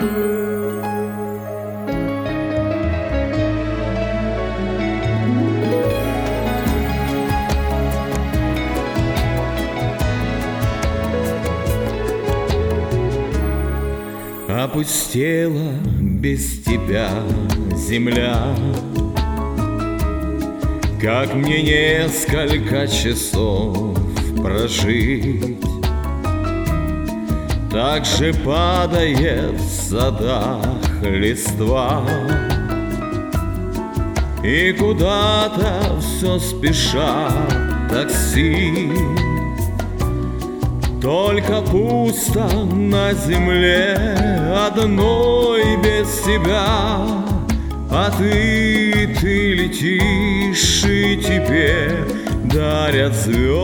Опустела без тебя земля, как мне несколько часов прожить? Так же падает в садах листва, и куда-то все спешат такси. Только пусто на земле одной без тебя, а ты летишь, и тебе дарят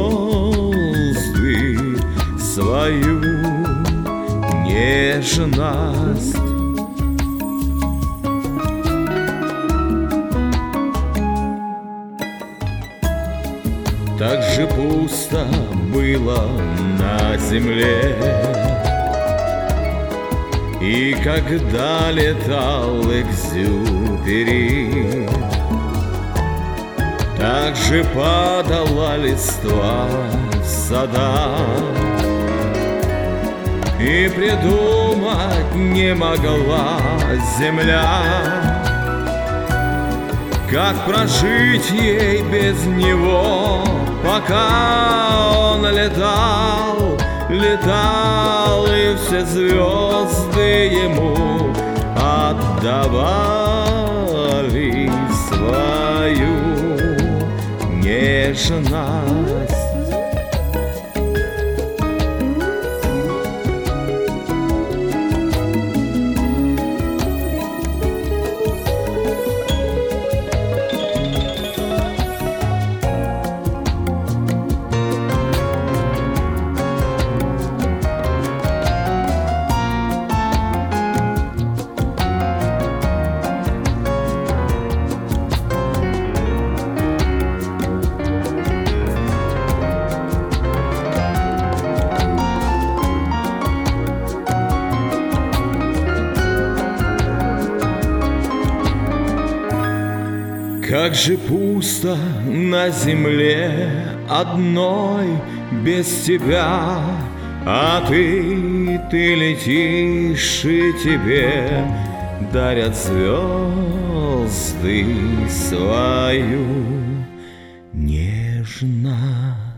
звезды свою нежность. Так же пусто было на земле, и когда летал Экзюпери, так же падала листва в садах, и придумать не могла земля, как прожить ей без него, пока он летал, летал, и все звезды ему отдавали свою нежность. Как же пусто на земле одной без тебя, а ты летишь, и тебе дарят звезды свою нежность.